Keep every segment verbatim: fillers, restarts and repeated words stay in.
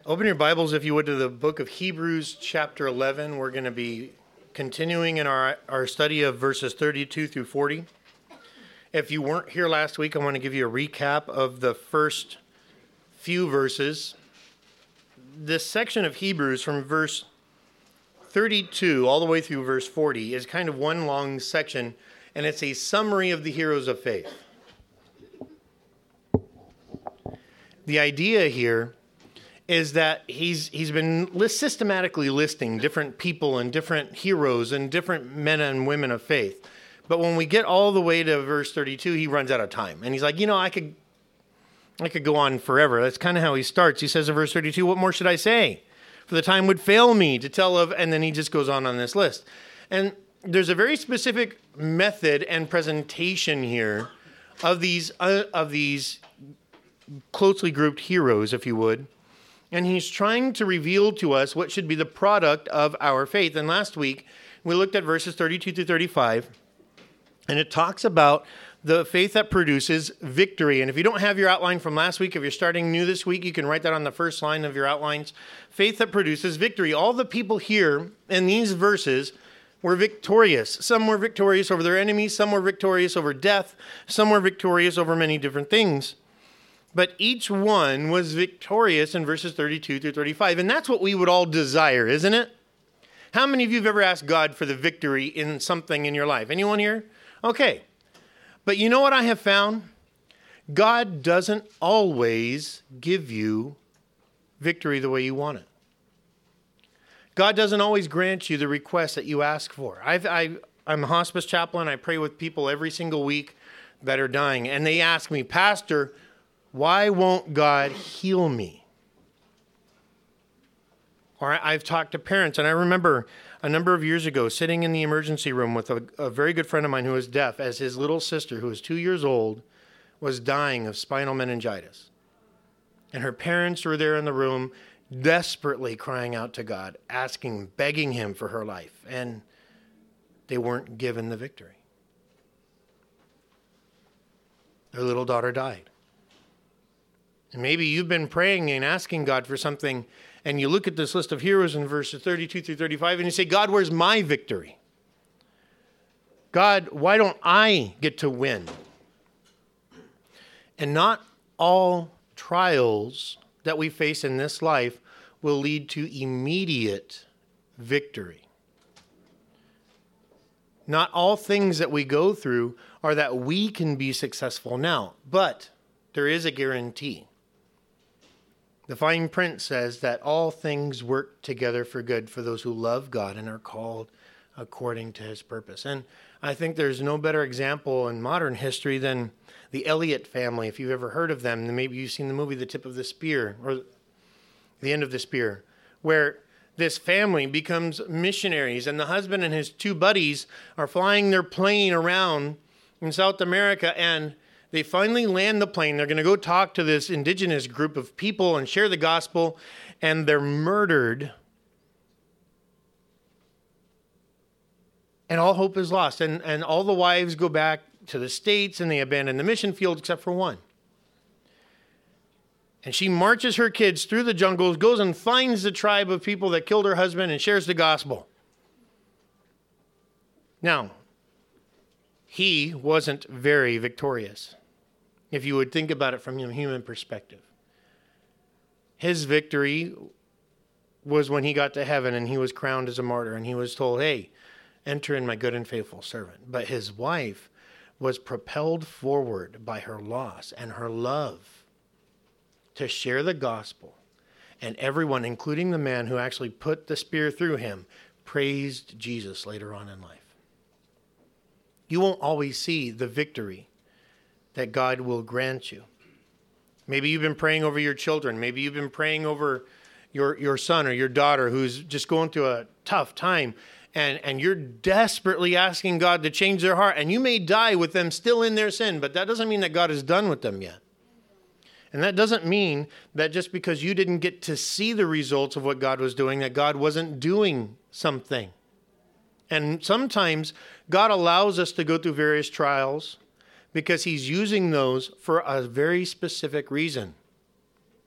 Open your Bibles, if you would, to the book of Hebrews chapter eleven. We're going to be continuing in our, our study of verses thirty-two through forty. If you weren't here last week, I want to give you a recap of the first few verses. This section of Hebrews from verse thirty-two all the way through verse forty is kind of one long section, and it's a summary of the heroes of faith. The idea here is that he's he's been list, systematically listing different people and different heroes and different men and women of faith. But when we get all the way to verse thirty-two, he runs out of time. And he's like, you know, I could I could go on forever. That's kind of how he starts. He says in verse thirty-two, what more should I say? For the time would fail me to tell of, and then he just goes on on this list. And there's a very specific method and presentation here of these uh, of these closely grouped heroes, if you would. And he's trying to reveal to us what should be the product of our faith. And last week, we looked at verses thirty-two through thirty-five, and it talks about the faith that produces victory. And if you don't have your outline from last week, if you're starting new this week, you can write that on the first line of your outlines. Faith that produces victory. All the people here in these verses were victorious. Some were victorious over their enemies. Some were victorious over death. Some were victorious over many different things. But each one was victorious in verses thirty-two through thirty-five. And that's what we would all desire, isn't it? How many of you have ever asked God for the victory in something in your life? Anyone here? Okay. But you know what I have found? God doesn't always give you victory the way you want it. God doesn't always grant you the request that you ask for. I've, I, I'm a hospice chaplain. I pray with people every single week that are dying. And they ask me, Pastor, why won't God heal me? Or I've talked to parents, and I remember a number of years ago sitting in the emergency room with a, a very good friend of mine who was deaf, as his little sister, who was two years old, was dying of spinal meningitis. And her parents were there in the room, desperately crying out to God, asking, begging him for her life. And they weren't given the victory. Their little daughter died. And maybe you've been praying and asking God for something, and you look at this list of heroes in verses thirty-two through thirty-five, and you say, God, where's my victory? God, why don't I get to win? And not all trials that we face in this life will lead to immediate victory. Not all things that we go through are that we can be successful now, but there is a guarantee. The fine print says that all things work together for good for those who love God and are called according to his purpose. And I think there's no better example in modern history than the Elliott family. If you've ever heard of them, then maybe you've seen the movie The Tip of the Spear, or The End of the Spear, where this family becomes missionaries, and the husband and his two buddies are flying their plane around in South America, and they finally land the plane. They're going to go talk to this indigenous group of people and share the gospel, and they're murdered. And all hope is lost. And, and all the wives go back to the States, and they abandon the mission field except for one. And she marches her kids through the jungles, goes and finds the tribe of people that killed her husband and shares the gospel. Now, he wasn't very victorious, if you would think about it from a human perspective. His victory was when he got to heaven and he was crowned as a martyr and he was told, hey, enter in, my good and faithful servant. But his wife was propelled forward by her loss and her love to share the gospel. And everyone, including the man who actually put the spear through him, praised Jesus later on in life. You won't always see the victory that God will grant you. Maybe you've been praying over your children. Maybe you've been praying over your, your son or your daughter who's just going through a tough time. And, and you're desperately asking God to change their heart. And you may die with them still in their sin, but that doesn't mean that God is done with them yet. And that doesn't mean that just because you didn't get to see the results of what God was doing, that God wasn't doing something. And sometimes God allows us to go through various trials because he's using those for a very specific reason.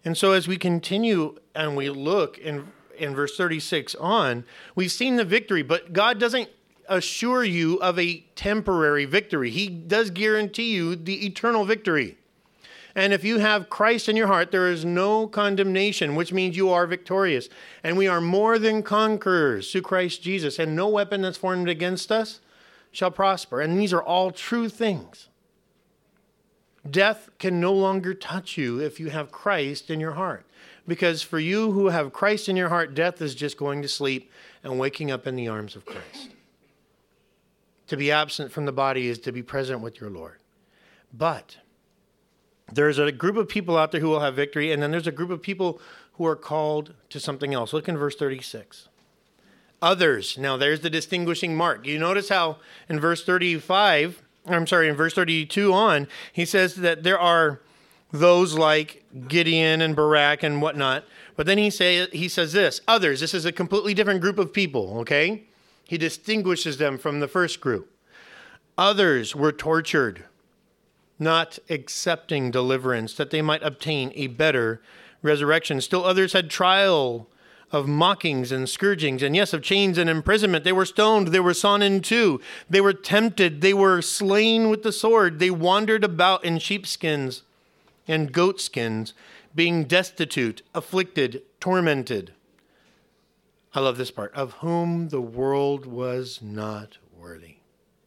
And so as we continue and we look in, in verse thirty-six on, we've seen the victory, but God doesn't assure you of a temporary victory. He does guarantee you the eternal victory. And if you have Christ in your heart, there is no condemnation, which means you are victorious. And we are more than conquerors through Christ Jesus. And no weapon that's formed against us shall prosper. And these are all true things. Death can no longer touch you if you have Christ in your heart. Because for you who have Christ in your heart, death is just going to sleep and waking up in the arms of Christ. To be absent from the body is to be present with your Lord. But there's a group of people out there who will have victory, and then there's a group of people who are called to something else. Look in verse thirty-six. Others. Now, there's the distinguishing mark. You notice how in verse thirty-five, I'm sorry, in verse thirty-two on, he says that there are those like Gideon and Barak and whatnot. But then he say he says this, others. This is a completely different group of people, okay? He distinguishes them from the first group. Others were tortured, not accepting deliverance, that they might obtain a better resurrection. Still others had trial of mockings and scourgings, and yes, of chains and imprisonment. They were stoned, they were sawn in two, they were tempted, they were slain with the sword, they wandered about in sheepskins and goatskins, being destitute, afflicted, tormented. I love this part, of whom the world was not worthy.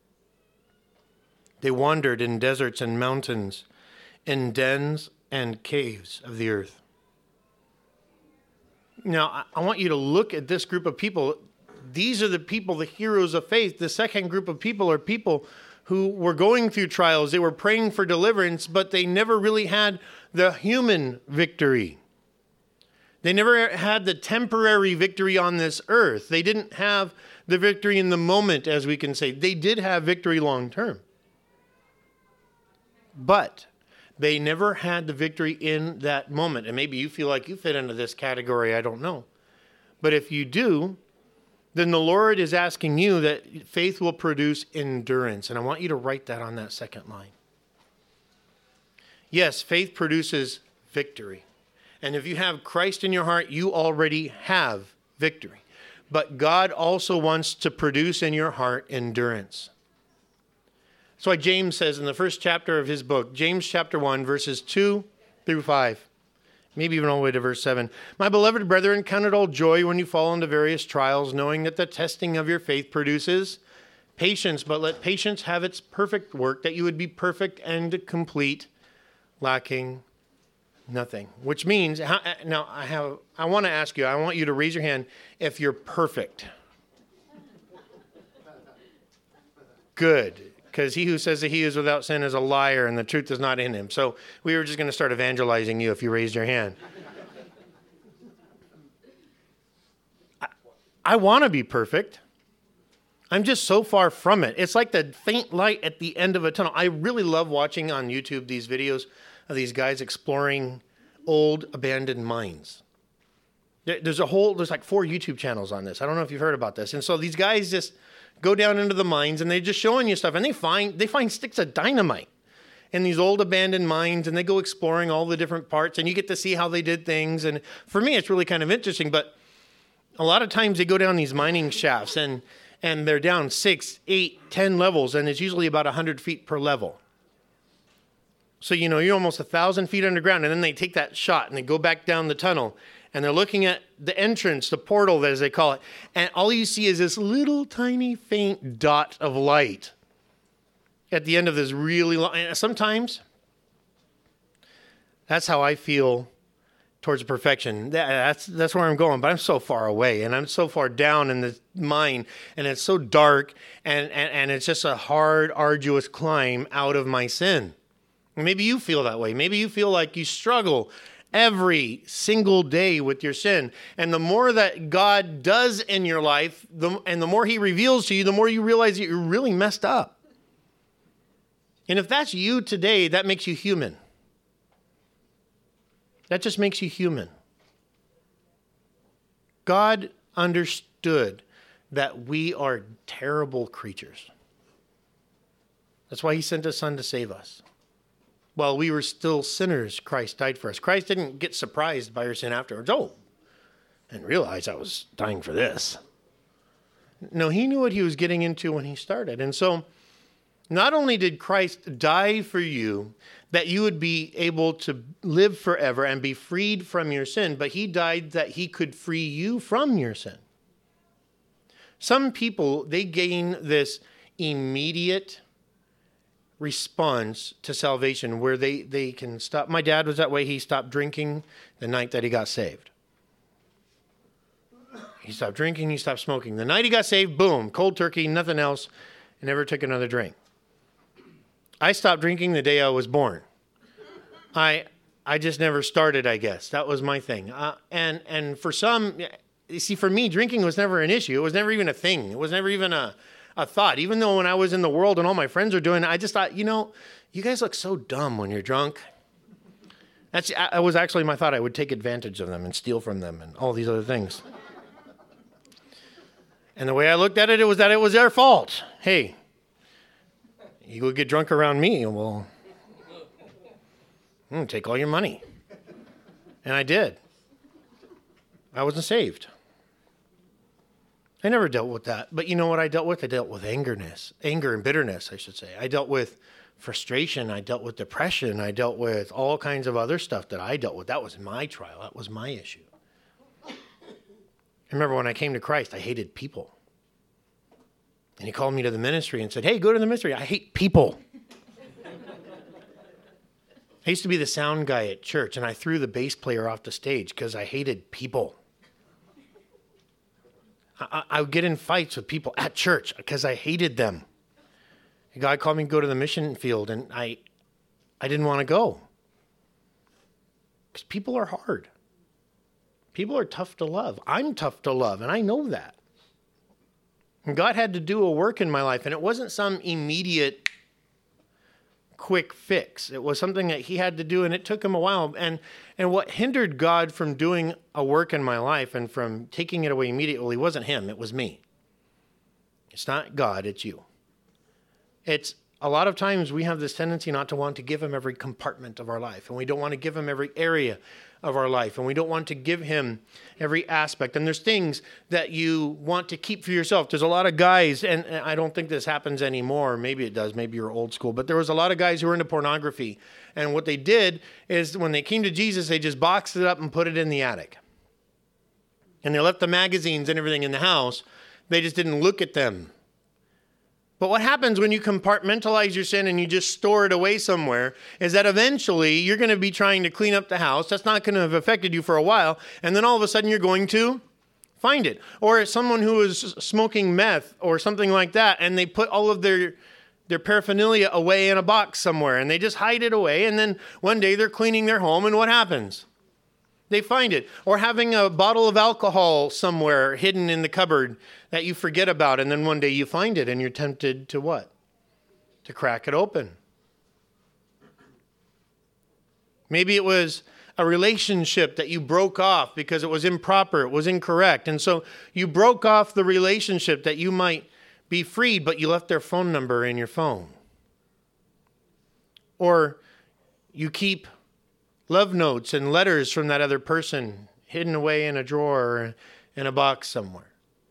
They wandered in deserts and mountains, in dens and caves of the earth. Now, I want you to look at this group of people. These are the people, the heroes of faith. The second group of people are people who were going through trials. They were praying for deliverance, but they never really had the human victory. They never had the temporary victory on this earth. They didn't have the victory in the moment, as we can say. They did have victory long term. But they never had the victory in that moment. And maybe you feel like you fit into this category, I don't know. But if you do, then the Lord is asking you that faith will produce endurance. And I want you to write that on that second line. Yes, faith produces victory. And if you have Christ in your heart, you already have victory. But God also wants to produce in your heart endurance. That's why James says in the first chapter of his book, James chapter one, verses two through five, maybe even all the way to verse seven. My beloved brethren, count it all joy when you fall into various trials, knowing that the testing of your faith produces patience. But let patience have its perfect work, that you would be perfect and complete, lacking nothing. Which means, now I have, I want to ask you, I want you to raise your hand if you're perfect. Good. Because he who says that he is without sin is a liar and the truth is not in him. So we were just going to start evangelizing you if you raised your hand. I, I want to be perfect. I'm just so far from it. It's like the faint light at the end of a tunnel. I really love watching on YouTube these videos of these guys exploring old abandoned mines. There's a whole, there's like four YouTube channels on this. I don't know if you've heard about this. And so these guys just go down into the mines and they're just showing you stuff. And they find, they find sticks of dynamite in these old abandoned mines, and they go exploring all the different parts, and you get to see how they did things. And for me, it's really kind of interesting. But a lot of times they go down these mining shafts and, and they're down six, eight, ten levels. And it's usually about a hundred feet per level. So, you know, you're almost a thousand feet underground, and then they take that shot and they go back down the tunnel. And they're looking at the entrance, the portal, as they call it. And all you see is this little tiny faint dot of light at the end of this really long. And sometimes that's how I feel towards perfection. That, that's that's where I'm going. But I'm so far away, and I'm so far down in the mine, and it's so dark, and, and, and it's just a hard, arduous climb out of my sin. And maybe you feel that way. Maybe you feel like you struggle every single day with your sin. And the more that God does in your life, the, and the more he reveals to you, the more you realize that you're really messed up. And if that's you today, that makes you human. That just makes you human. God understood that we are terrible creatures. That's why he sent his son to save us. While we were still sinners, Christ died for us. Christ didn't get surprised by our sin afterwards. Oh, and realize I was dying for this. No, he knew what he was getting into when he started. And so not only did Christ die for you, that you would be able to live forever and be freed from your sin, but he died that he could free you from your sin. Some people, they gain this immediate response to salvation where they, they can stop. My dad was that way. He stopped drinking the night that he got saved. He stopped drinking, he stopped smoking. The night he got saved, boom, cold turkey, nothing else, and never took another drink. I stopped drinking the day I was born. I I just never started, I guess. That was my thing. Uh, and and for some, you see, for me, drinking was never an issue. It was never even a thing. It was never even a, a thought. Even though when I was in the world and all my friends were doing it, I just thought, you know, you guys look so dumb when you're drunk. That's that was actually my thought. I would take advantage of them and steal from them and all these other things. And the way I looked at it, it was that it was their fault. Hey, you would get drunk around me, well, I'm going to take all your money. And I did. I wasn't saved. I never dealt with that. But you know what I dealt with? I dealt with angerness, anger and bitterness, I should say. I dealt with frustration. I dealt with depression. I dealt with all kinds of other stuff that I dealt with. That was my trial. That was my issue. I remember when I came to Christ, I hated people. And he called me to the ministry and said, hey, go to the ministry. I hate people. I used to be the sound guy at church, and I threw the bass player off the stage because I hated people. I, I would get in fights with people at church because I hated them. A guy called me to go to the mission field, and I, I didn't want to go. Because people are hard. People are tough to love. I'm tough to love, and I know that. And God had to do a work in my life, and it wasn't some immediate, quick fix. It was something that he had to do, and it took him a while. And, and what hindered God from doing a work in my life and from taking it away immediately wasn't him, it was me. It's not God, it's you. It's a lot of times we have this tendency not to want to give him every compartment of our life, and we don't want to give him every area of our life, and we don't want to give him every aspect. And there's things that you want to keep for yourself. There's a lot of guys, and I don't think this happens anymore. Maybe it does. Maybe you're old school. But there was a lot of guys who were into pornography. And what they did is when they came to Jesus, they just boxed it up and put it in the attic. And they left the magazines and everything in the house. They just didn't look at them. But what happens when you compartmentalize your sin and you just store it away somewhere is that eventually you're going to be trying to clean up the house. That's not going to have affected you for a while. And then all of a sudden you're going to find it. Or someone who is smoking meth or something like that, and they put all of their, their paraphernalia away in a box somewhere, and they just hide it away. And then one day they're cleaning their home, and what happens? They find it. Or having a bottle of alcohol somewhere hidden in the cupboard that you forget about, and then one day you find it and you're tempted to what? To crack it open. Maybe it was a relationship that you broke off because it was improper, it was incorrect. And so you broke off the relationship that you might be freed, but you left their phone number in your phone. Or you keep love notes and letters from that other person hidden away in a drawer or in a box somewhere.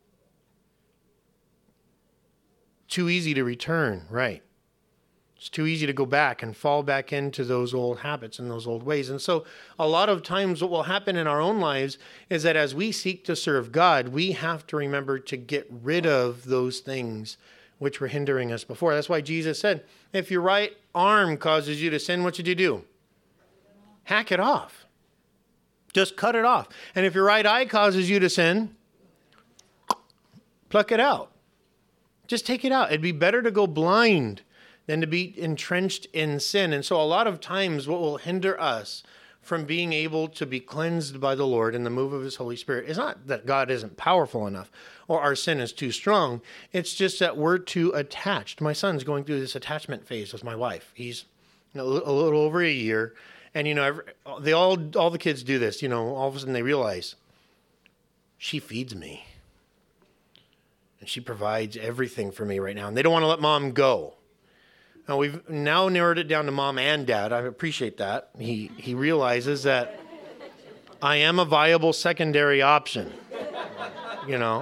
Too easy to return, right? It's too easy to go back and fall back into those old habits and those old ways. And so a lot of times what will happen in our own lives is that as we seek to serve God, we have to remember to get rid of those things which were hindering us before. That's why Jesus said, if your right arm causes you to sin, what should you do? Hack it off. Just cut it off. And if your right eye causes you to sin, pluck it out. Just take it out. It'd be better to go blind than to be entrenched in sin. And so a lot of times what will hinder us from being able to be cleansed by the Lord in the move of his Holy Spirit is not that God isn't powerful enough or our sin is too strong. It's just that we're too attached. My son's going through this attachment phase with my wife. He's a little over a year. And, you know, they all, all the kids do this. You know, all of a sudden they realize she feeds me. And she provides everything for me right now. And they don't want to let mom go. And we've now narrowed it down to mom and dad. I appreciate that. He he realizes that I am a viable secondary option, you know.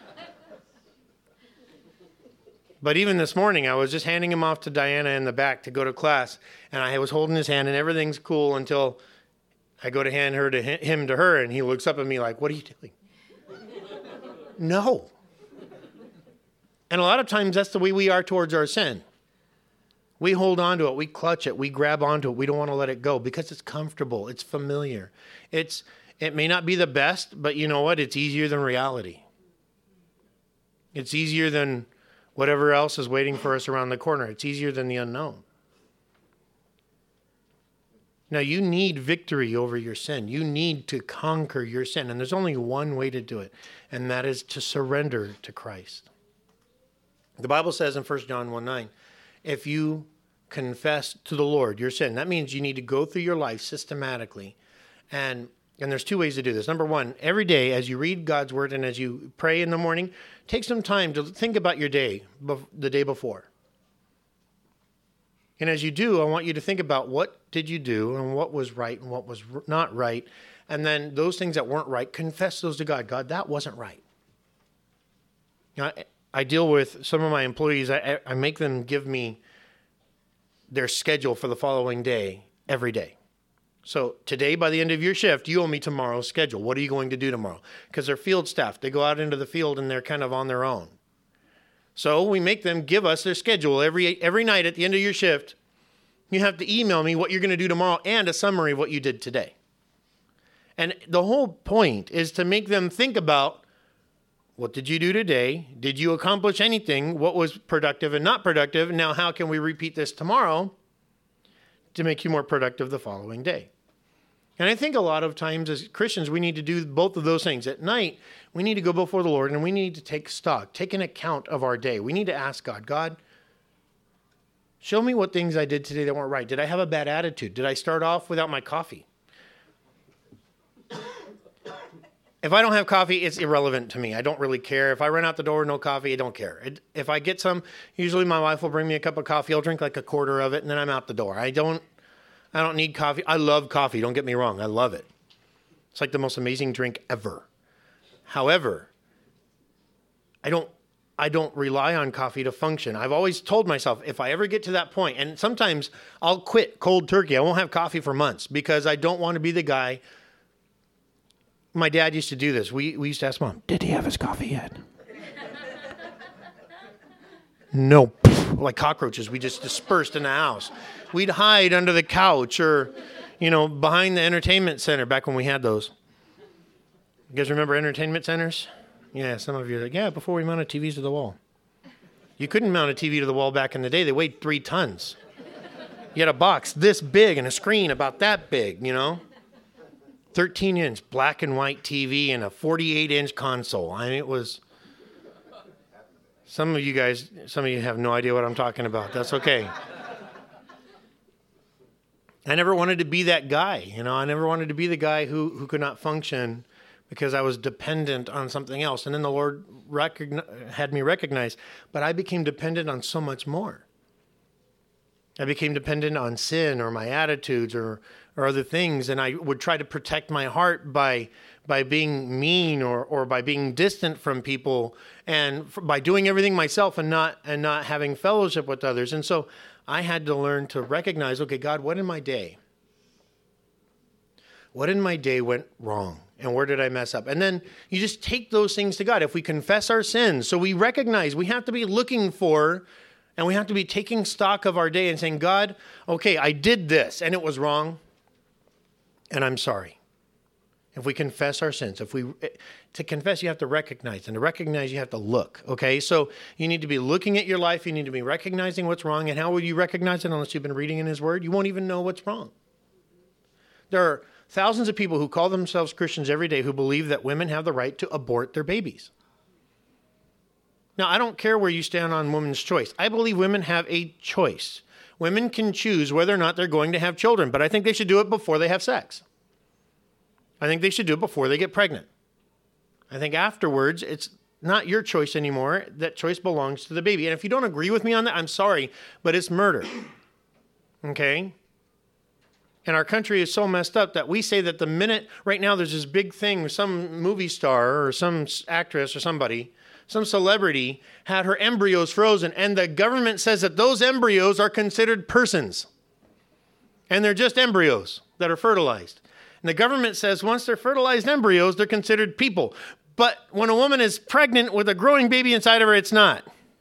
But even this morning, I was just handing him off to Diana in the back to go to class, and I was holding his hand, and everything's cool until I go to hand her to him to her, and he looks up at me like, "What are you doing?" No. And a lot of times, that's the way we are towards our sin. We hold on to it, we clutch it, we grab onto it, we don't want to let it go because it's comfortable, it's familiar. It's it may not be the best, but you know what? It's easier than reality. It's easier than whatever else is waiting for us around the corner. It's easier than the unknown. Now, you need victory over your sin. You need to conquer your sin, and there's only one way to do it, and that is to surrender to Christ. The Bible says in First John one nine, if you confess to the Lord your sin, that means you need to go through your life systematically. And and there's two ways to do this. Number one, every day as you read God's word and as you pray in the morning, take some time to think about your day, the day before. And as you do, I want you to think about what did you do and what was right and what was not right. And then those things that weren't right, confess those to God. God, that wasn't right. Now, I deal with some of my employees. I, I make them give me their schedule for the following day every day. So today, by the end of your shift, you owe me tomorrow's schedule. What are you going to do tomorrow? Because they're field staff. They go out into the field and they're kind of on their own. So we make them give us their schedule every every night at the end of your shift. You have to email me what you're going to do tomorrow and a summary of what you did today. And the whole point is to make them think about, what did you do today? Did you accomplish anything? What was productive and not productive? Now, how can we repeat this tomorrow to make you more productive the following day? And I think a lot of times as Christians, we need to do both of those things. At night, we need to go before the Lord and we need to take stock, take an account of our day. We need to ask God, God, show me what things I did today that weren't right. Did I have a bad attitude? Did I start off without my coffee? If I don't have coffee, it's irrelevant to me. I don't really care. If I run out the door, no coffee, I don't care. It, if I get some, usually my wife will bring me a cup of coffee. I'll drink like a quarter of it, and then I'm out the door. I don't, I don't need coffee. I love coffee. Don't get me wrong. I love it. It's like the most amazing drink ever. However, I don't, I don't rely on coffee to function. I've always told myself, if I ever get to that point, and sometimes I'll quit cold turkey. I won't have coffee for months because I don't want to be the guy. My dad used to do this. We we used to ask Mom, did he have his coffee yet? No. Like cockroaches, we just dispersed in the house. We'd hide under the couch or, you know, behind the entertainment center back when we had those. You guys remember entertainment centers? Yeah, some of you are like, yeah, before we mounted T Vs to the wall. You couldn't mount a T V to the wall back in the day. They weighed three tons. You had a box this big and a screen about that big, you know? thirteen inch black and white T V and a forty-eight inch console. I mean, it was, some of you guys, some of you have no idea what I'm talking about. That's okay. I never wanted to be that guy, you know, I never wanted to be the guy who, who could not function because I was dependent on something else. And then the Lord recogni- had me recognize, but I became dependent on so much more. I became dependent on sin or my attitudes or or other things, and I would try to protect my heart by by being mean or or by being distant from people and f- by doing everything myself and not and not having fellowship with others. And so I had to learn to recognize, okay, God, what in my day? What in my day went wrong? And where did I mess up? And then you just take those things to God. If we confess our sins, so we recognize we have to be looking for and we have to be taking stock of our day and saying, God, okay, I did this and it was wrong. And I'm sorry. If we confess our sins, if we, to confess, you have to recognize, and to recognize, you have to look, okay? So you need to be looking at your life, you need to be recognizing what's wrong, and how will you recognize it unless you've been reading in His Word? You won't even know what's wrong. There are thousands of people who call themselves Christians every day who believe that women have the right to abort their babies. Now, I don't care where you stand on women's choice. I believe women have a choice. Women can choose whether or not they're going to have children, but I think they should do it before they have sex. I think they should do it before they get pregnant. I think afterwards, it's not your choice anymore. That choice belongs to the baby. And if you don't agree with me on that, I'm sorry, but it's murder. Okay? And our country is so messed up that we say that the minute, right now there's this big thing with some movie star or some actress or somebody, some celebrity had her embryos frozen, and the government says that those embryos are considered persons. And they're just embryos that are fertilized. And the government says once they're fertilized embryos, they're considered people. But when a woman is pregnant with a growing baby inside of her, it's not.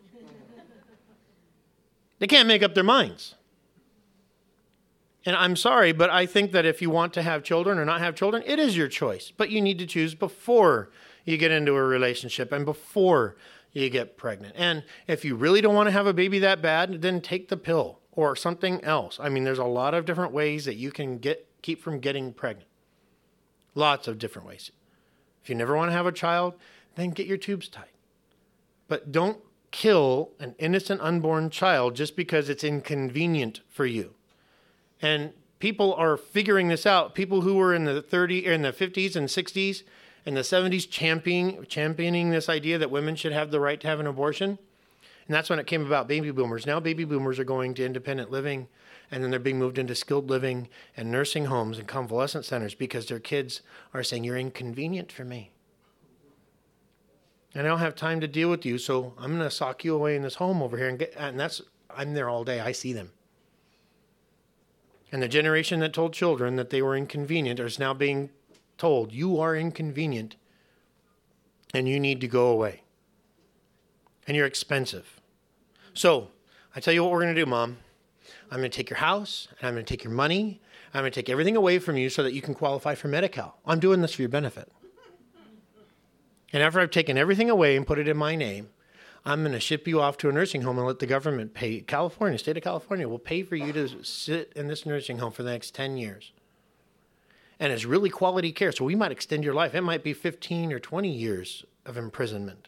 They can't make up their minds. And I'm sorry, but I think that if you want to have children or not have children, it is your choice. But you need to choose before you get into a relationship and before you get pregnant. And if you really don't want to have a baby that bad, then take the pill or something else. I mean, there's a lot of different ways that you can get keep from getting pregnant. Lots of different ways. If you never want to have a child, then get your tubes tied. But don't kill an innocent unborn child just because it's inconvenient for you. And people are figuring this out. People who were in the thirties, in the fifties and sixties and the seventies championing, championing this idea that women should have the right to have an abortion. And that's when it came about baby boomers. Now baby boomers are going to independent living, and then they're being moved into skilled living and nursing homes and convalescent centers because their kids are saying, you're inconvenient for me. And I don't have time to deal with you, so I'm going to sock you away in this home over here. And, get, and that's, I'm there all day. I see them. And the generation that told children that they were inconvenient is now being told, you are inconvenient and you need to go away. And you're expensive. So I tell you what we're going to do, Mom. I'm going to take your house and I'm going to take your money. I'm going to take everything away from you so that you can qualify for Medi-Cal. I'm doing this for your benefit. And after I've taken everything away and put it in my name, I'm going to ship you off to a nursing home and let the government pay. California, state of California will pay for you to sit in this nursing home for the next ten years. And it's really quality care. So we might extend your life. It might be fifteen or twenty years of imprisonment.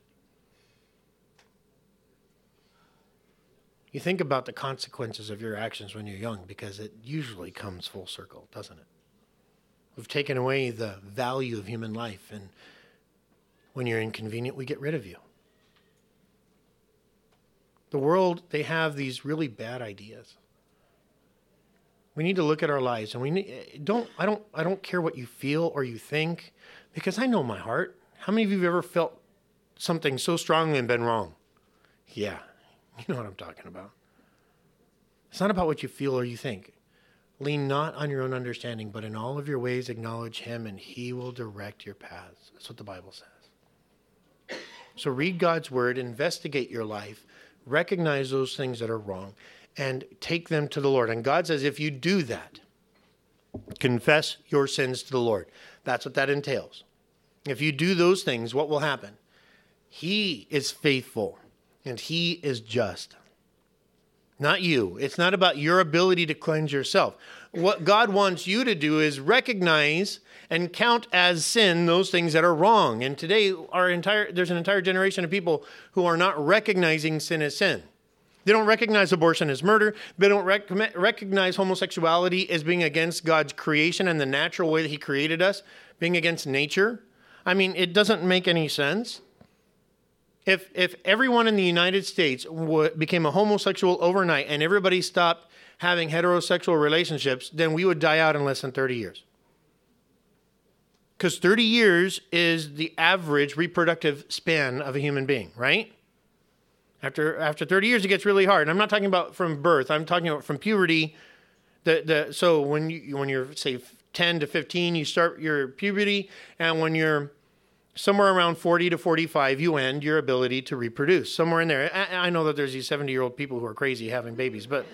You think about the consequences of your actions when you're young, because it usually comes full circle, doesn't it? We've taken away the value of human life, and when you're inconvenient, we get rid of you. The world, they have these really bad ideas. We need to look at our lives, and we need, don't. I don't. I don't care what you feel or you think, because I know my heart. How many of you have ever felt something so strongly and been wrong? Yeah, you know what I'm talking about. It's not about what you feel or you think. Lean not on your own understanding, but in all of your ways acknowledge him, and he will direct your paths. That's what the Bible says. So read God's word, investigate your life, recognize those things that are wrong, and take them to the Lord. And God says, if you do that, confess your sins to the Lord. That's what that entails. If you do those things, what will happen? He is faithful and he is just. Not you. It's not about your ability to cleanse yourself. What God wants you to do is recognize and count as sin those things that are wrong. And today, our entire there's an entire generation of people who are not recognizing sin as sin. They don't recognize abortion as murder. They don't rec- recognize homosexuality as being against God's creation and the natural way that he created us, being against nature. I mean, it doesn't make any sense. If if everyone in the United States w- became a homosexual overnight and everybody stopped having heterosexual relationships, then we would die out in less than thirty years. Because thirty years is the average reproductive span of a human being, right? After after thirty years, it gets really hard. And I'm not talking about from birth. I'm talking about from puberty. The the so when you when you're say ten to fifteen, you start your puberty, and when you're somewhere around forty to forty-five, you end your ability to reproduce. Somewhere in there. I, I know that there's these seventy-year-old people who are crazy having babies, but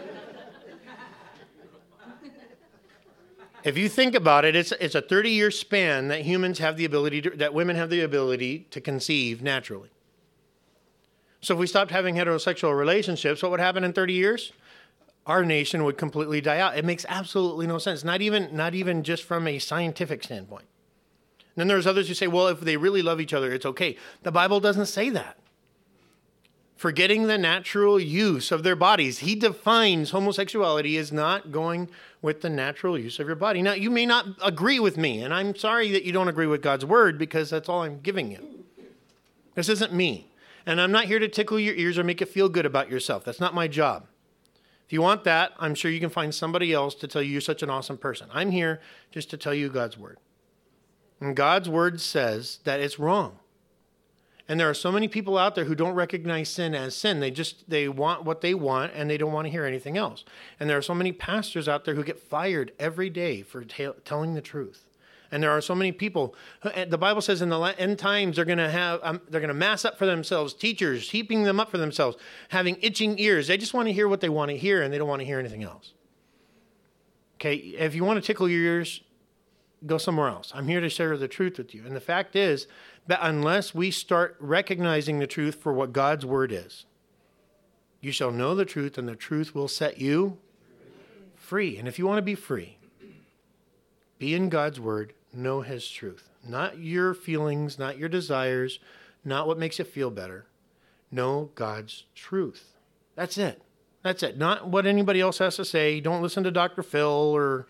if you think about it, it's it's a thirty-year span that humans have the ability to, that women have the ability to conceive naturally. So if we stopped having heterosexual relationships, what would happen in thirty years? Our nation would completely die out. It makes absolutely no sense. Not even not even just from a scientific standpoint. And then there's others who say, well, if they really love each other, it's okay. The Bible doesn't say that. Forgetting the natural use of their bodies. He defines homosexuality as not going with the natural use of your body. Now, you may not agree with me, and I'm sorry that you don't agree with God's word, because that's all I'm giving you. This isn't me. And I'm not here to tickle your ears or make you feel good about yourself. That's not my job. If you want that, I'm sure you can find somebody else to tell you you're such an awesome person. I'm here just to tell you God's word. And God's word says that it's wrong. And there are so many people out there who don't recognize sin as sin. They just, they want what they want and they don't want to hear anything else. And there are so many pastors out there who get fired every day for t- telling the truth. And there are so many people, the Bible says in the end times, they're going to have, um, they're going to mass up for themselves, teachers, heaping them up for themselves, having itching ears. They just want to hear what they want to hear and they don't want to hear anything else. Okay, if you want to tickle your ears, go somewhere else. I'm here to share the truth with you. And the fact is that unless we start recognizing the truth for what God's word is, you shall know the truth and the truth will set you free. And if you want to be free, be in God's word, know his truth. Not your feelings, not your desires, not what makes you feel better. Know God's truth. That's it. That's it. Not what anybody else has to say. Don't listen to Doctor Phil or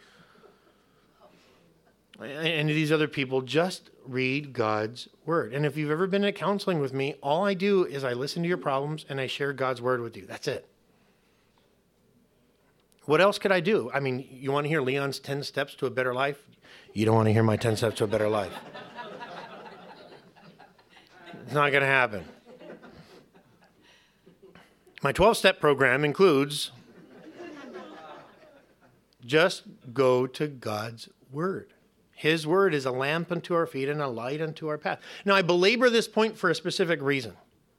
any of these other people. Just read God's word. And if you've ever been at counseling with me, all I do is I listen to your problems and I share God's word with you. That's it. What else could I do? I mean, you want to hear Leon's ten steps to a better life? You don't want to hear my ten steps to a better life. It's not going to happen. My twelve-step program includes just go to God's word. His word is a lamp unto our feet and a light unto our path. Now, I belabor this point for a specific reason.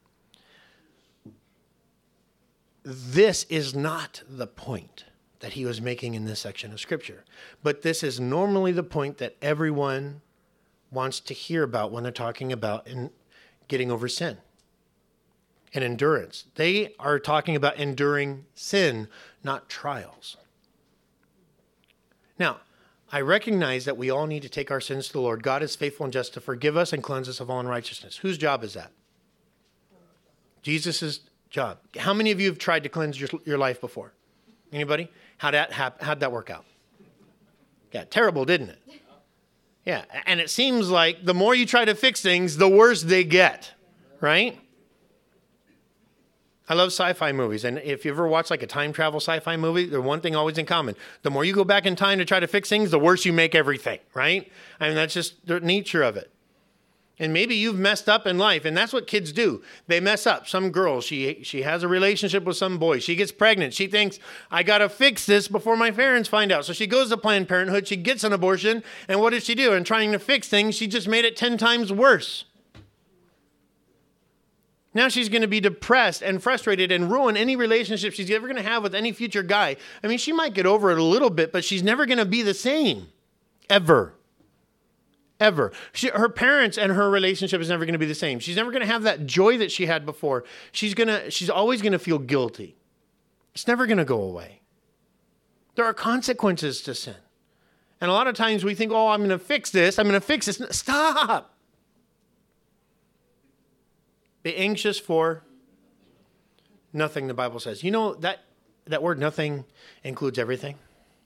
This is not the point that he was making in this section of Scripture. But this is normally the point that everyone wants to hear about when they're talking about in getting over sin and endurance. They are talking about enduring sin, not trials. Now, I recognize that we all need to take our sins to the Lord. God is faithful and just to forgive us and cleanse us of all unrighteousness. Whose job is that? Jesus' job. How many of you have tried to cleanse your, your life before? Anybody? How'd that hap- how'd that work out? Yeah, terrible, didn't it? Yeah, and it seems like the more you try to fix things, the worse they get, right? I love sci-fi movies, and if you ever watch like a time travel sci-fi movie, there's one thing always in common. The more you go back in time to try to fix things, the worse you make everything, right? I mean, that's just the nature of it. And maybe you've messed up in life, and that's what kids do. They mess up. Some girl, she she has a relationship with some boy. She gets pregnant. She thinks, I got to fix this before my parents find out. So she goes to Planned Parenthood. She gets an abortion. And what does she do? In trying to fix things, she just made it ten times worse. Now she's going to be depressed and frustrated and ruin any relationship she's ever going to have with any future guy. I mean, she might get over it a little bit, but she's never going to be the same. Ever. Ever. She, her parents and her relationship is never going to be the same. She's never going to have that joy that she had before. She's going to, she's always going to feel guilty. It's never going to go away. There are consequences to sin. And a lot of times we think, oh, I'm going to fix this. I'm going to fix this. Stop. Be anxious for nothing, the Bible says. You know, that, that word nothing includes everything.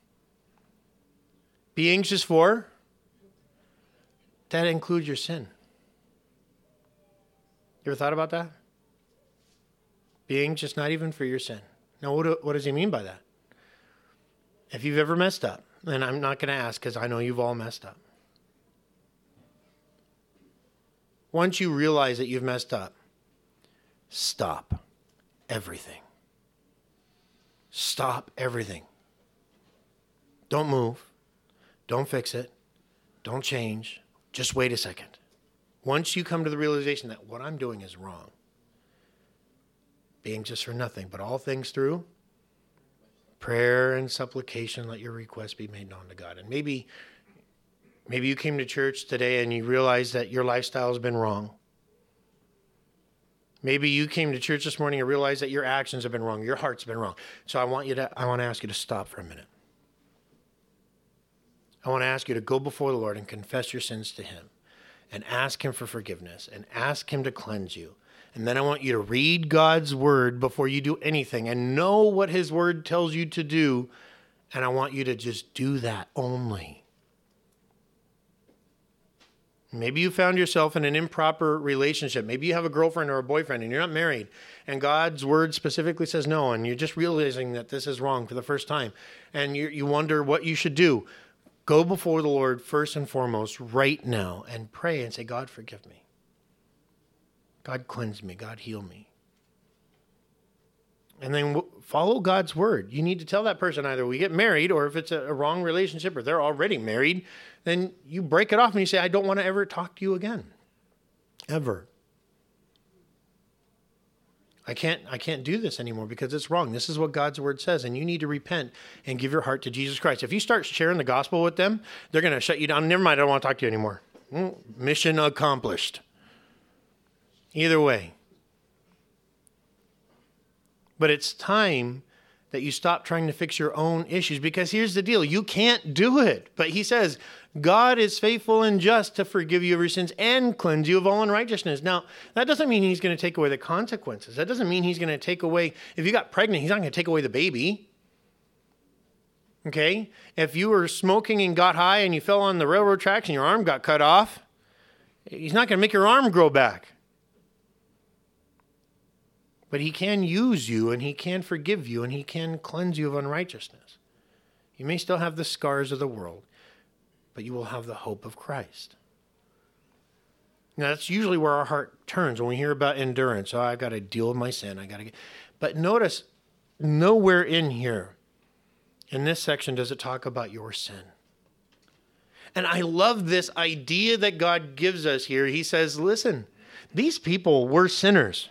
Be anxious for, that includes your sin. You ever thought about that? Be anxious not even for your sin. Now, what, do, what does he mean by that? If you've ever messed up, and I'm not going to ask because I know you've all messed up. Once you realize that you've messed up, stop everything. Stop everything. Don't move. Don't fix it. Don't change. Just wait a second. Once you come to the realization that what I'm doing is wrong, be anxious for nothing, but all things through prayer and supplication, let your requests be made known to God. And maybe, maybe you came to church today and you realize that your lifestyle has been wrong. Maybe you came to church this morning and realized that your actions have been wrong, your heart's been wrong. So I want you to, I want to ask you to stop for a minute. I want to ask you to go before the Lord and confess your sins to him and ask him for forgiveness and ask him to cleanse you. And then I want you to read God's word before you do anything and know what his word tells you to do. And I want you to just do that only. Maybe you found yourself in an improper relationship. Maybe you have a girlfriend or a boyfriend and you're not married, and God's word specifically says no, and you're just realizing that this is wrong for the first time, and you, you wonder what you should do. Go before the Lord first and foremost right now and pray and say, God, forgive me. God, cleanse me. God, heal me. And then w- follow God's word. You need to tell that person either we get married, or if it's a, a wrong relationship or they're already married, then you break it off and you say, I don't want to ever talk to you again. Ever. I can't, I can't do this anymore because it's wrong. This is what God's word says, and you need to repent and give your heart to Jesus Christ. If you start sharing the gospel with them, they're going to shut you down. Never mind, I don't want to talk to you anymore. Mm, mission accomplished. Either way. But it's time that you stop trying to fix your own issues, because here's the deal. You can't do it. But he says, God is faithful and just to forgive you of your sins and cleanse you of all unrighteousness. Now, that doesn't mean he's going to take away the consequences. That doesn't mean he's going to take away, if you got pregnant, he's not going to take away the baby. Okay? If you were smoking and got high and you fell on the railroad tracks and your arm got cut off, he's not going to make your arm grow back. But he can use you, and he can forgive you, and he can cleanse you of unrighteousness. You may still have the scars of the world, but you will have the hope of Christ. Now, that's usually where our heart turns when we hear about endurance. Oh, I've got to deal with my sin. I got to get. But notice, nowhere in here, in this section, does it talk about your sin. And I love this idea that God gives us here. He says, listen, these people were sinners.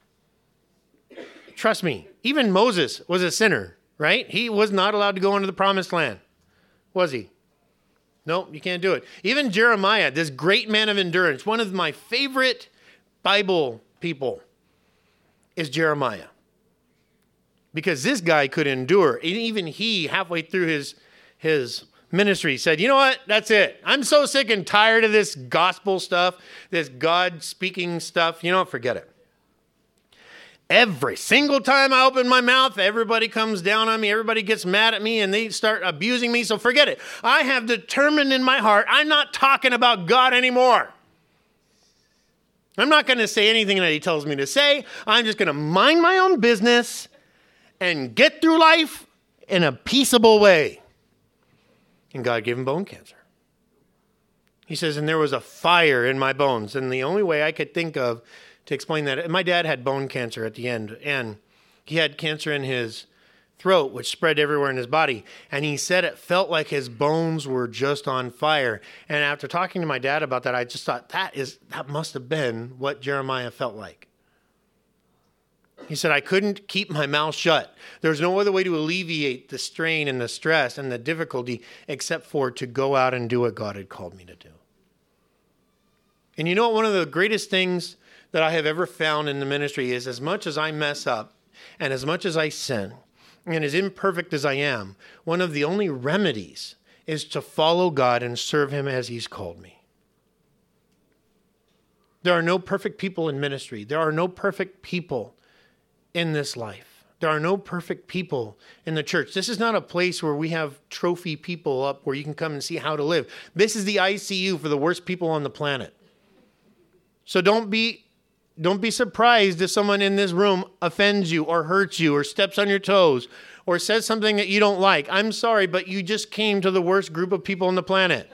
Trust me, even Moses was a sinner, right? He was not allowed to go into the promised land, was he? Nope, you can't do it. Even Jeremiah, this great man of endurance, one of my favorite Bible people is Jeremiah. Because this guy could endure. And even he, halfway through his, his ministry, said, you know what? That's it. I'm so sick and tired of this gospel stuff, this God speaking stuff. You know what? Forget it. Every single time I open my mouth, everybody comes down on me. Everybody gets mad at me and they start abusing me. So forget it. I have determined in my heart, I'm not talking about God anymore. I'm not going to say anything that he tells me to say. I'm just going to mind my own business and get through life in a peaceable way. And God gave him bone cancer. He says, and there was a fire in my bones. And the only way I could think of to explain that, my dad had bone cancer at the end, and he had cancer in his throat, which spread everywhere in his body. And he said it felt like his bones were just on fire. And after talking to my dad about that, I just thought that is that must have been what Jeremiah felt like. He said, I couldn't keep my mouth shut. There's no other way to alleviate the strain and the stress and the difficulty except for to go out and do what God had called me to do. And you know what? One of the greatest things that I have ever found in the ministry is, as much as I mess up and as much as I sin and as imperfect as I am, one of the only remedies is to follow God and serve him as he's called me. There are no perfect people in ministry. There are no perfect people in this life. There are no perfect people in the church. This is not a place where we have trophy people up where you can come and see how to live. This is the I C U for the worst people on the planet. So don't be Don't be surprised if someone in this room offends you or hurts you or steps on your toes or says something that you don't like. I'm sorry, but you just came to the worst group of people on the planet.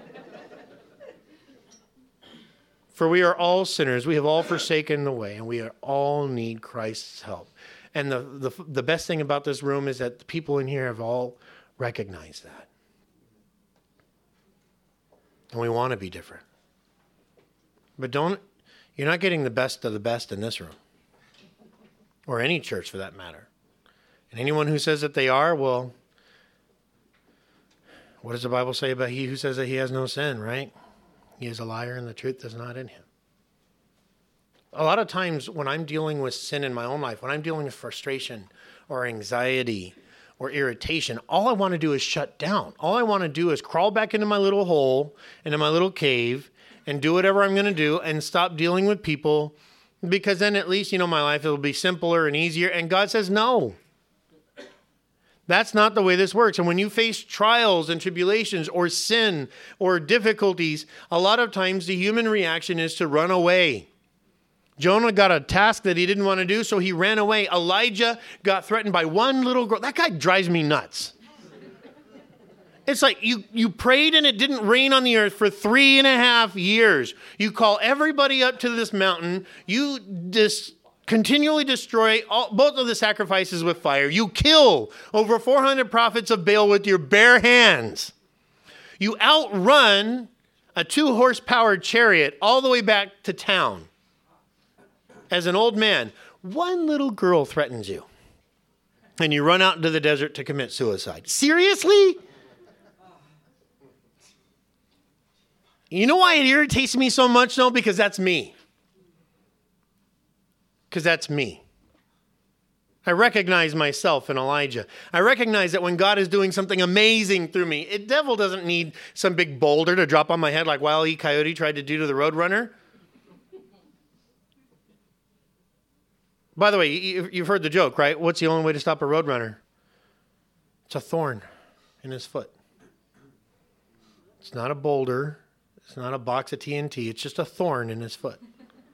For we are all sinners. We have all forsaken the way, and we all need Christ's help. And the, the, the best thing about this room is that the people in here have all recognized that. And we want to be different. But don't You're not getting the best of the best in this room, or any church for that matter. And anyone who says that they are, well, what does the Bible say about he who says that he has no sin, right? He is a liar and the truth is not in him. A lot of times when I'm dealing with sin in my own life, when I'm dealing with frustration or anxiety or irritation, all I want to do is shut down. All I want to do is crawl back into my little hole, into my little cave, and do whatever I'm going to do and stop dealing with people, because then at least, you know, my life will be simpler and easier. And God says, no. That's not the way this works. And when you face trials and tribulations or sin or difficulties, a lot of times the human reaction is to run away. Jonah got a task that he didn't want to do, so he ran away. Elijah got threatened by one little girl. That guy drives me nuts. It's like you, you prayed and it didn't rain on the earth for three and a half years. You call everybody up to this mountain. You dis- continually destroy all, both of the sacrifices with fire. You kill over four hundred prophets of Baal with your bare hands. You outrun a two-horse-powered chariot all the way back to town. As an old man, one little girl threatens you. And you run out into the desert to commit suicide. Seriously? You know why it irritates me so much, though? Because that's me. Because that's me. I recognize myself in Elijah. I recognize that when God is doing something amazing through me, the devil doesn't need some big boulder to drop on my head like Wile E. Coyote tried to do to the Roadrunner. By the way, you've heard the joke, right? What's the only way to stop a roadrunner? It's a thorn in his foot. It's not a boulder. It's not a box of T N T. It's just a thorn in his foot.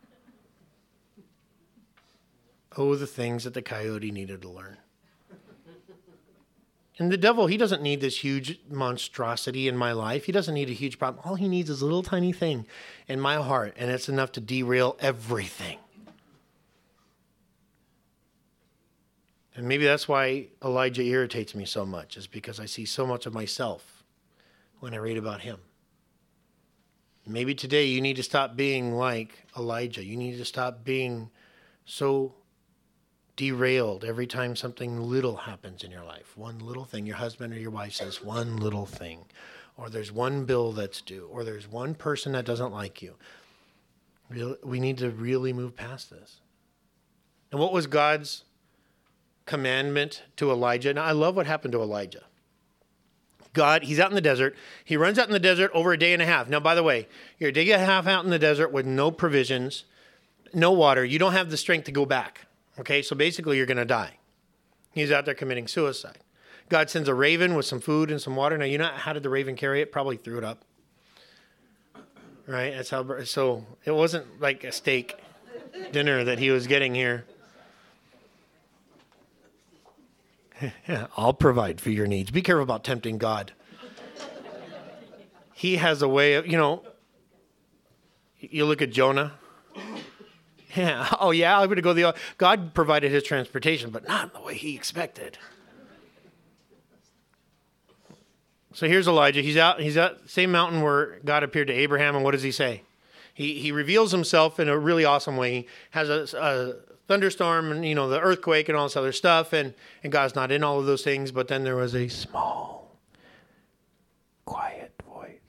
Oh, the things that the coyote needed to learn. And the devil, he doesn't need this huge monstrosity in my life. He doesn't need a huge problem. All he needs is a little tiny thing in my heart, and it's enough to derail everything. And maybe that's why Elijah irritates me so much, is because I see so much of myself when I read about him. Maybe today you need to stop being like Elijah. You need to stop being so derailed every time something little happens in your life. One little thing. Your husband or your wife says one little thing. Or there's one bill that's due. Or there's one person that doesn't like you. We need to really move past this. And what was God's commandment to Elijah? Now, I love what happened to Elijah. God, he's out in the desert. He runs out in the desert over a day and a half. Now, by the way, you're a day and a half out in the desert with no provisions, no water. You don't have the strength to go back. Okay, so basically you're going to die. He's out there committing suicide. God sends a raven with some food and some water. Now, you know how did the raven carry it? Probably threw it up. Right? That's how. So it wasn't like a steak dinner that he was getting here. Yeah, I'll provide for your needs. Be careful about tempting God. He has a way of, you know, you look at Jonah. Yeah. Oh, yeah, I'm going to go the, God provided his transportation, but not in the way he expected. So here's Elijah. He's out, he's at the same mountain where God appeared to Abraham, and what does he say? He he reveals himself in a really awesome way. He has a, a thunderstorm and, you know, the earthquake and all this other stuff. And, and God's not in all of those things. But then there was a small, quiet voice.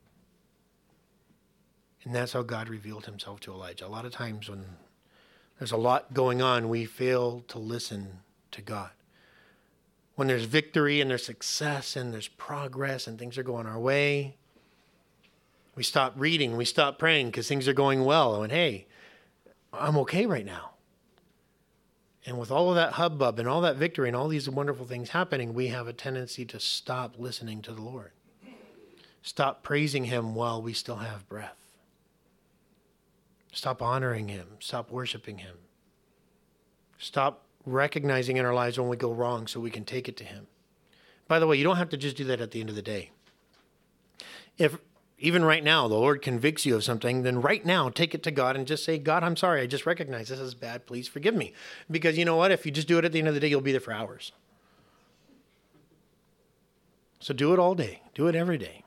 And that's how God revealed himself to Elijah. A lot of times when there's a lot going on, we fail to listen to God. When there's victory and there's success and there's progress and things are going our way, we stop reading, we stop praying because things are going well. And hey, I'm okay right now. And with all of that hubbub and all that victory and all these wonderful things happening, we have a tendency to stop listening to the Lord. Stop praising him while we still have breath. Stop honoring him. Stop worshiping him. Stop recognizing in our lives when we go wrong so we can take it to him. By the way, you don't have to just do that at the end of the day. If even right now the Lord convicts you of something, then right now take it to God and just say, God, I'm sorry. I just recognize this is bad. Please forgive me. Because you know what? If you just do it at the end of the day, you'll be there for hours. So do it all day. Do it every day.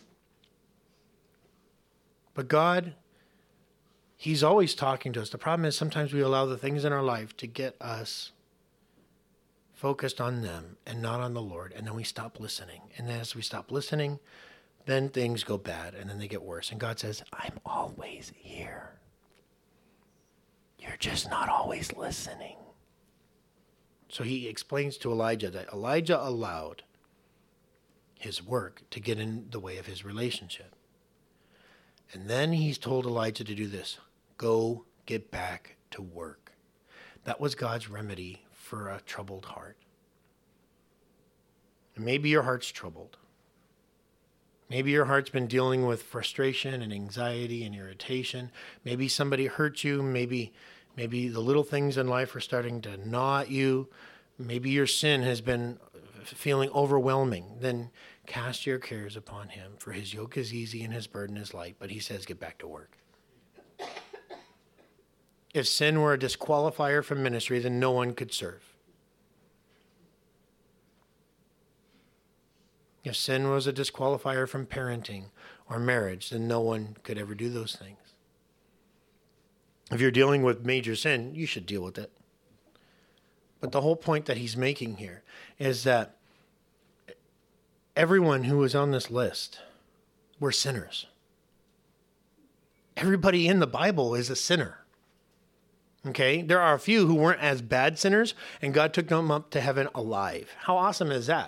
But God, he's always talking to us. The problem is sometimes we allow the things in our life to get us focused on them and not on the Lord. And then we stop listening. And then as we stop listening, then things go bad and then they get worse. And God says, I'm always here. You're just not always listening. So he explains to Elijah that Elijah allowed his work to get in the way of his relationship. And then he's told Elijah to do this. Go get back to work. That was God's remedy for a troubled heart. And maybe your heart's troubled. Maybe your heart's been dealing with frustration and anxiety and irritation. Maybe somebody hurt you. Maybe, maybe the little things in life are starting to gnaw at you. Maybe your sin has been feeling overwhelming. Then cast your cares upon him, for his yoke is easy and his burden is light. But he says, get back to work. If sin were a disqualifier from ministry, then no one could serve. If sin was a disqualifier from parenting or marriage, then no one could ever do those things. If you're dealing with major sin, you should deal with it. But the whole point that he's making here is that everyone who was on this list were sinners. Everybody in the Bible is a sinner. Okay? There are a few who weren't as bad sinners, and God took them up to heaven alive. How awesome is that?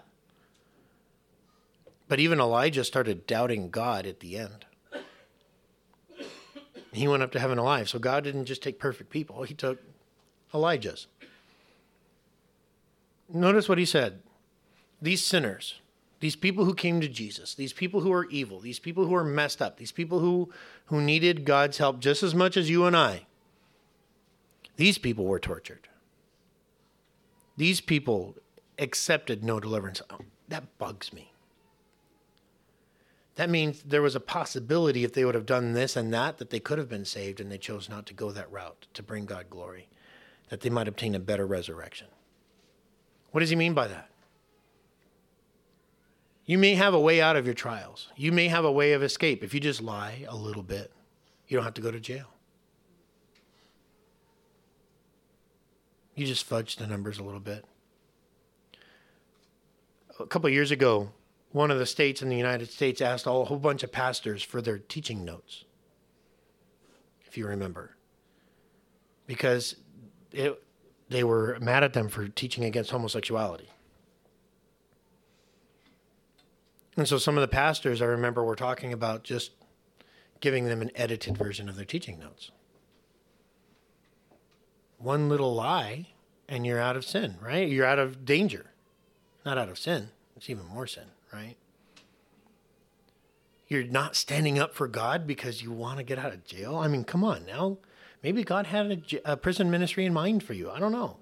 But even Elijah started doubting God at the end. He went up to heaven alive. So God didn't just take perfect people. He took Elijah's. Notice what he said. These sinners, these people who came to Jesus, these people who are evil, these people who are messed up, these people who, who needed God's help just as much as you and I, these people were tortured. These people accepted no deliverance. Oh, that bugs me. That means there was a possibility if they would have done this and that, that they could have been saved, and they chose not to go that route to bring God glory, that they might obtain a better resurrection. What does he mean by that? You may have a way out of your trials. You may have a way of escape. If you just lie a little bit, you don't have to go to jail. You just fudge the numbers a little bit. A couple of years ago, one of the states in the United States asked a whole bunch of pastors for their teaching notes, if you remember, because it, they were mad at them for teaching against homosexuality. And so some of the pastors, I remember, were talking about just giving them an edited version of their teaching notes. One little lie, and you're out of sin, right? You're out of danger. Not out of sin. It's even more sin, right? You're not standing up for God because you want to get out of jail. I mean, come on now. Maybe God had a, a prison ministry in mind for you. I don't know.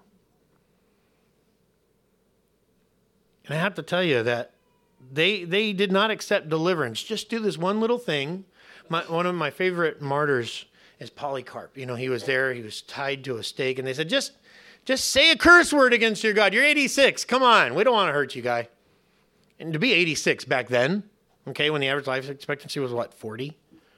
And I have to tell you that they they did not accept deliverance. Just do this one little thing. My, one of my favorite martyrs is Polycarp. You know, he was there. He was tied to a stake. And they said, just, just say a curse word against your God. You're eighty-six. Come on. We don't want to hurt you, guy. And to be eighty-six back then, okay, when the average life expectancy was, what, forty?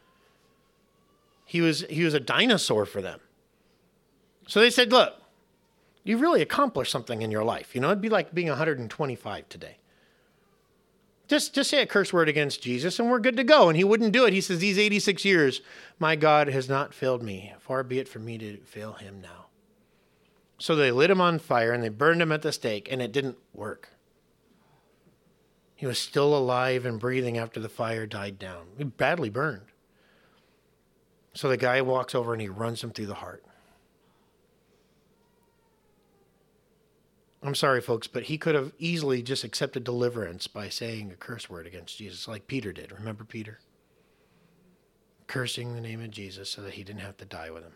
He was he was a dinosaur for them. So they said, look, you've really accomplished something in your life. You know, it'd be like being one hundred twenty-five today. Just, just say a curse word against Jesus and we're good to go. And he wouldn't do it. He says, these eighty-six years, my God has not failed me. Far be it from me to fail him now. So they lit him on fire and they burned him at the stake, and it didn't work. He was still alive and breathing after the fire died down. He badly burned. So the guy walks over and he runs him through the heart. I'm sorry, folks, but he could have easily just accepted deliverance by saying a curse word against Jesus, like Peter did. Remember Peter? Cursing the name of Jesus so that he didn't have to die with him.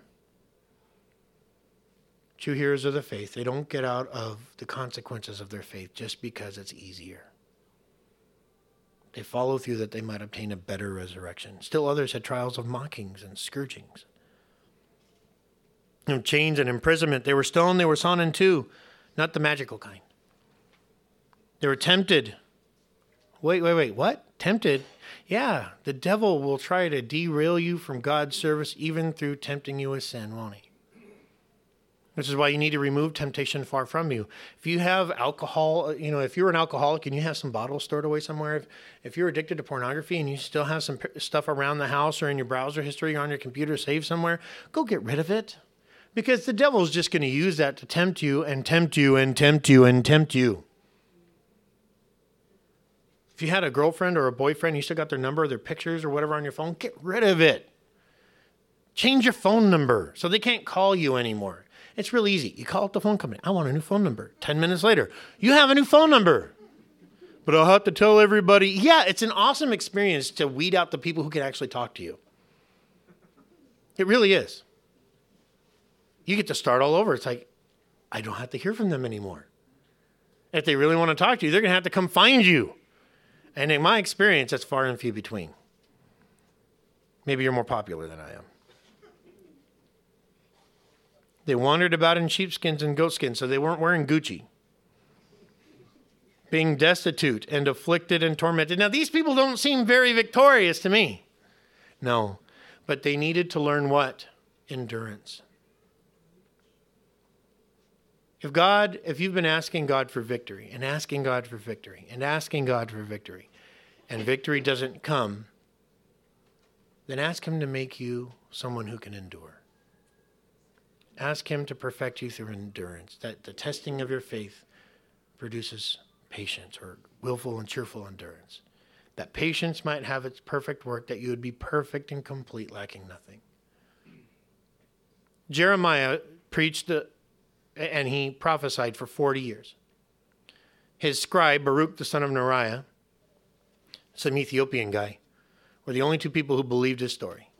True heroes of the faith, they don't get out of the consequences of their faith just because it's easier. They follow through that they might obtain a better resurrection. Still others had trials of mockings and scourgings. And chains and imprisonment. They were stoned, they were sawn in two. Not the magical kind. They were tempted. Wait, wait, wait. What? Tempted? Yeah, the devil will try to derail you from God's service even through tempting you with sin, won't he? Which is why you need to remove temptation far from you. If you have alcohol, you know, if you're an alcoholic and you have some bottles stored away somewhere, if, if you're addicted to pornography and you still have some stuff around the house or in your browser history or on your computer saved somewhere, go get rid of it. Because the devil's just going to use that to tempt you and tempt you and tempt you and tempt you. If you had a girlfriend or a boyfriend, you still got their number, their pictures or whatever on your phone, get rid of it. Change your phone number so they can't call you anymore. It's real easy. You call up the phone company. I want a new phone number. Ten minutes later, you have a new phone number. but I'll have to tell everybody. Yeah, it's an awesome experience to weed out the people who can actually talk to you. It really is. You get to start all over. It's like, I don't have to hear from them anymore. If they really want to talk to you, they're going to have to come find you. And in my experience, that's far and few between. Maybe you're more popular than I am. They wandered about in sheepskins and goatskins, so they weren't wearing Gucci. Being destitute and afflicted and tormented. Now, these people don't seem very victorious to me. No, but they needed to learn what? Endurance. If God, if you've been asking God for victory and asking God for victory and asking God for victory, and victory doesn't come, then ask him to make you someone who can endure. Ask him to perfect you through endurance, that the testing of your faith produces patience or willful and cheerful endurance. That patience might have its perfect work, that you would be perfect and complete, lacking nothing. Jeremiah preached the And he prophesied for forty years. His scribe, Baruch, the son of Neriah, some Ethiopian guy, were the only two people who believed his story.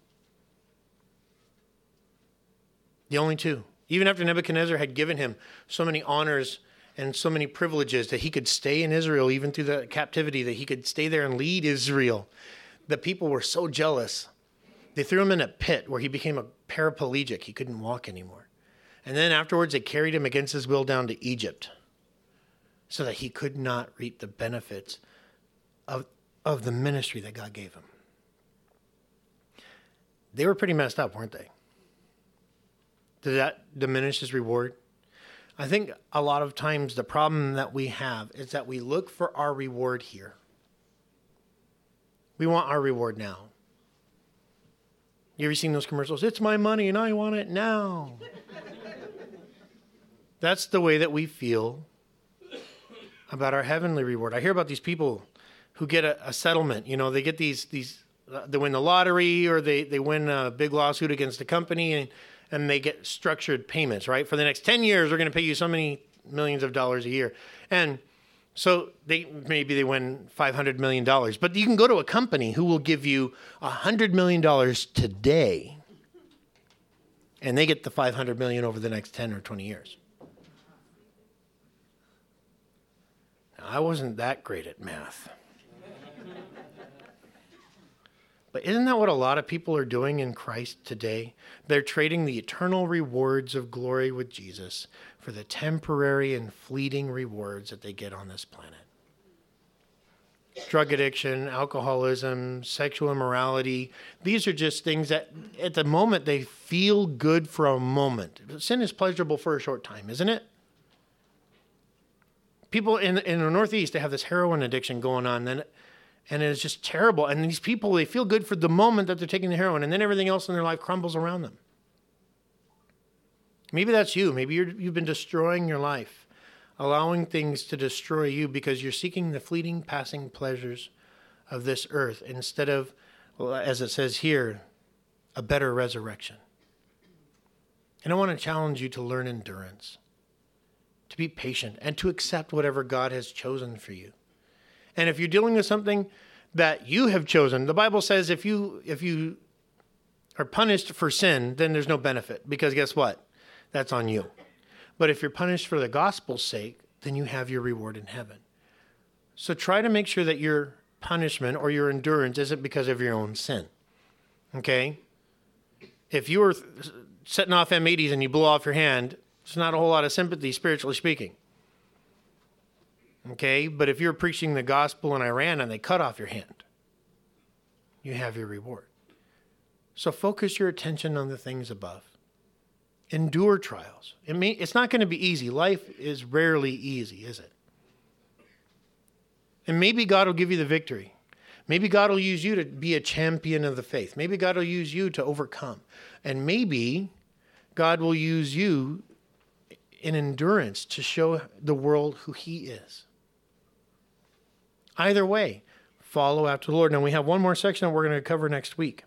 The only two. Even after Nebuchadnezzar had given him so many honors and so many privileges that he could stay in Israel, even through the captivity, that he could stay there and lead Israel, the people were so jealous. They threw him in a pit where he became a paraplegic. He couldn't walk anymore. And then afterwards, they carried him against his will down to Egypt so that he could not reap the benefits of, of the ministry that God gave him. They were pretty messed up, weren't they? Did that diminish his reward? I think a lot of times the problem that we have is that we look for our reward here. We want our reward now. You ever seen those commercials? It's my money and I want it now. That's the way that we feel about our heavenly reward. I hear about these people who get a, a settlement. You know, they get these, these uh, they win the lottery or they, they win a big lawsuit against the company and, and they get structured payments, right? For the next ten years, we're going to pay you so many millions of dollars a year. And so they maybe they win five hundred million dollars. But you can go to a company who will give you one hundred million dollars today. And they get the five hundred million dollars over the next ten or twenty years. I wasn't that great at math. But isn't that what a lot of people are doing in Christ today? They're trading the eternal rewards of glory with Jesus for the temporary and fleeting rewards that they get on this planet. Drug addiction, alcoholism, sexual immorality. These are just things that at the moment they feel good for a moment. Sin is pleasurable for a short time, isn't it? People in, in the Northeast, they have this heroin addiction going on, and, and it's just terrible. And these people, they feel good for the moment that they're taking the heroin, and then everything else in their life crumbles around them. Maybe that's you. Maybe you're, you've been destroying your life, allowing things to destroy you because you're seeking the fleeting, passing pleasures of this earth instead of, well, as it says here, a better resurrection. And I want to challenge you to learn endurance, to be patient, and to accept whatever God has chosen for you. And if you're dealing with something that you have chosen, the Bible says if you if you are punished for sin, then there's no benefit, because guess what? That's on you. But if you're punished for the gospel's sake, then you have your reward in heaven. So try to make sure that your punishment or your endurance isn't because of your own sin. Okay? If you were setting off M eighties and you blow off your hand, there's not a whole lot of sympathy, spiritually speaking. Okay? But if you're preaching the gospel in Iran and they cut off your hand, you have your reward. So focus your attention on the things above. Endure trials. It may, it's not going to be easy. Life is rarely easy, is it? And maybe God will give you the victory. Maybe God will use you to be a champion of the faith. Maybe God will use you to overcome. And maybe God will use you in endurance to show the world who he is. Either way, follow after the Lord. Now we have one more section that we're going to cover next week.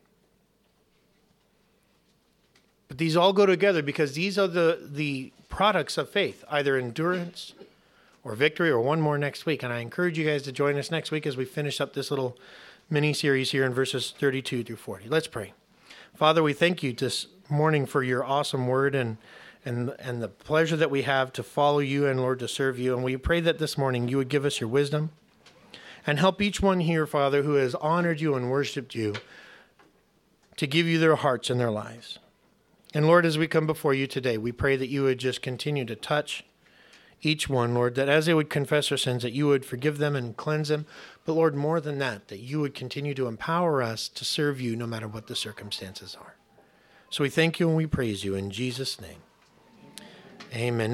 But these all go together because these are the, the products of faith, either endurance or victory or one more next week. And I encourage you guys to join us next week as we finish up this little mini series here in verses thirty-two through forty. Let's pray. Father, we thank you this morning for your awesome word and and and the pleasure that we have to follow you and, Lord, to serve you. And we pray that this morning you would give us your wisdom and help each one here, Father, who has honored you and worshiped you to give you their hearts and their lives. And, Lord, as we come before you today, we pray that you would just continue to touch each one, Lord, that as they would confess their sins, that you would forgive them and cleanse them. But, Lord, more than that, that you would continue to empower us to serve you no matter what the circumstances are. So we thank you and we praise you in Jesus' name. Amen.